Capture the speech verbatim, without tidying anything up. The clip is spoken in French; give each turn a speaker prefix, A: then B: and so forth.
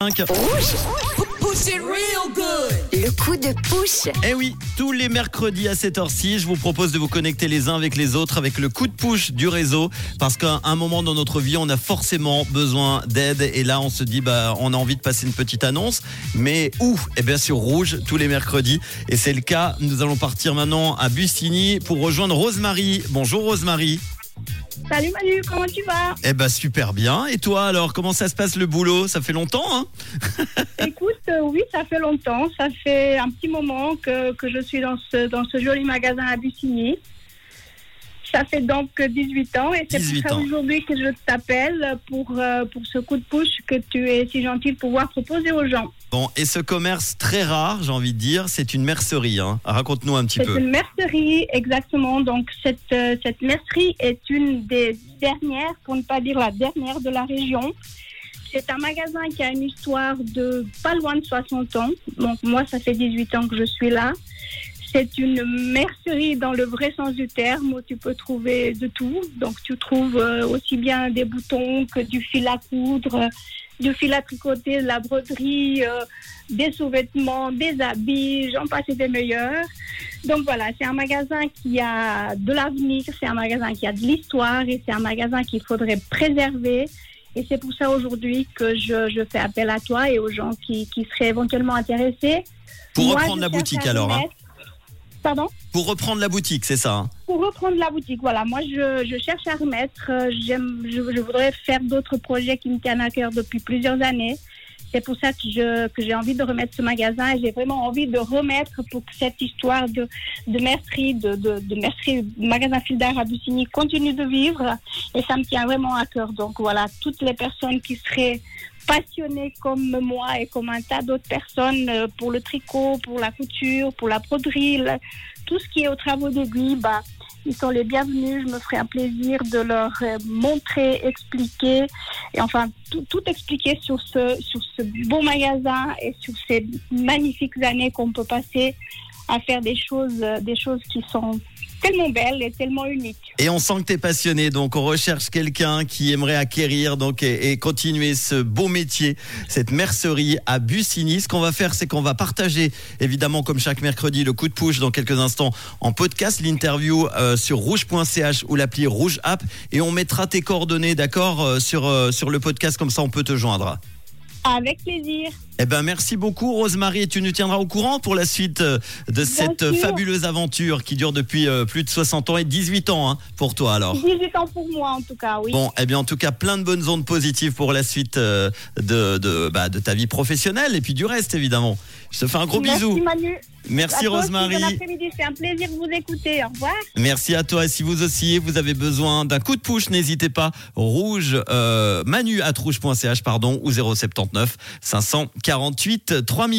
A: cinq.
B: Rouge. Push it real good. Le coup de push.
A: Eh oui, tous les mercredis à cette heure-ci, je vous propose de vous connecter les uns avec les autres avec le coup de push du réseau. Parce qu'à un moment dans notre vie, on a forcément besoin d'aide. Et là, on se dit, bah, on a envie de passer une petite annonce. Mais où ? Eh bien, sur Rouge, tous les mercredis. Et c'est le cas. Nous allons partir maintenant à Bussigny pour rejoindre Rosemary. Bonjour Rosemary.
C: Salut Manu, comment tu vas ?
A: Eh ben super bien. Et toi alors, comment ça se passe le boulot ? Ça fait longtemps, hein ?
C: Écoute, euh, oui, ça fait longtemps. Ça fait un petit moment que, que je suis dans ce, dans ce joli magasin à Bussigny. Ça fait donc dix-huit ans et c'est pour ça
A: ans.
C: aujourd'hui que je t'appelle pour, euh, pour ce coup de push que tu es si gentil de pouvoir proposer aux gens.
A: Bon, et ce commerce très rare, j'ai envie de dire, c'est une mercerie. Hein. Raconte-nous un petit
C: C'est
A: peu.
C: une mercerie, exactement. Donc cette, euh, cette mercerie est une des dernières, pour ne pas dire la dernière de la région. C'est un magasin qui a une histoire de pas loin de soixante ans. Donc moi, ça fait dix-huit ans que je suis là. C'est une mercerie dans le vrai sens du terme où tu peux trouver de tout. Donc tu trouves euh, aussi bien des boutons que du fil à coudre, euh, du fil à tricoter, de la broderie, euh, des sous-vêtements, des habits, j'en passe et des meilleurs. Donc voilà, c'est un magasin qui a de l'avenir, c'est un magasin qui a de l'histoire et c'est un magasin qu'il faudrait préserver. Et c'est pour ça aujourd'hui que je, je fais appel à toi et aux gens qui, qui seraient éventuellement intéressés.
A: Pour
C: Moi,
A: reprendre
C: je
A: la
C: cherche
A: boutique
C: à
A: alors. Hein.
C: remettre- Pardon ?
A: Pour reprendre la boutique, c'est ça. Hein.
C: Pour reprendre la boutique, voilà. Moi, je, je cherche à remettre. euh, J'aime, je, je voudrais faire d'autres projets qui me tiennent à cœur depuis plusieurs années. C'est pour ça que, je, que j'ai envie de remettre ce magasin et j'ai vraiment envie de remettre pour que cette histoire de, de mercerie, de, de, de mercerie, magasin fil d'art à Bussigny continue de vivre et ça me tient vraiment à cœur. Donc voilà, toutes les personnes qui seraient passionnées comme moi et comme un tas d'autres personnes euh, pour le tricot, pour la couture, pour la broderie, le- tout ce qui est aux travaux d'aiguille, bah, ils sont les bienvenus. Je me ferai un plaisir de leur euh, montrer, expliquer et enfin tout, tout expliquer sur ce, sur ce beau magasin et sur ces magnifiques années qu'on peut passer à faire des choses, euh, des choses qui sont tellement belles et tellement uniques.
A: Et on sent que tu es passionné, donc on recherche quelqu'un qui aimerait acquérir donc, et, et continuer ce beau métier, cette mercerie à Bussigny. Ce qu'on va faire, c'est qu'on va partager, évidemment, comme chaque mercredi, le coup de push dans quelques instants en podcast, l'interview euh, sur rouge point c h ou l'appli Rouge App. Et on mettra tes coordonnées, d'accord, euh, sur, euh, sur le podcast, comme ça on peut te joindre.
C: Avec plaisir.
A: Eh ben merci beaucoup Rosemary et tu nous tiendras au courant pour la suite euh, de cette euh,
C: sûr.
A: fabuleuse aventure qui dure depuis euh, plus de soixante ans et dix-huit ans hein, pour toi alors.
C: dix-huit ans pour moi en tout cas, oui.
A: Bon, eh bien en tout cas plein de bonnes ondes positives pour la suite euh, de, de, bah, de ta vie professionnelle et puis du reste évidemment. Je te fais un gros
C: Merci
A: bisou.
C: Manu.
A: Merci
C: À toi aussi,
A: Rosemary.
C: Bon après-midi, c'est un plaisir de vous écouter. Au revoir.
A: Merci à toi et si vous aussi vous avez besoin d'un coup de push, n'hésitez pas. Rouge, euh, Manu at rouge point c h pardon ou zéro sept neuf cinq cent quarante-huit trois mille.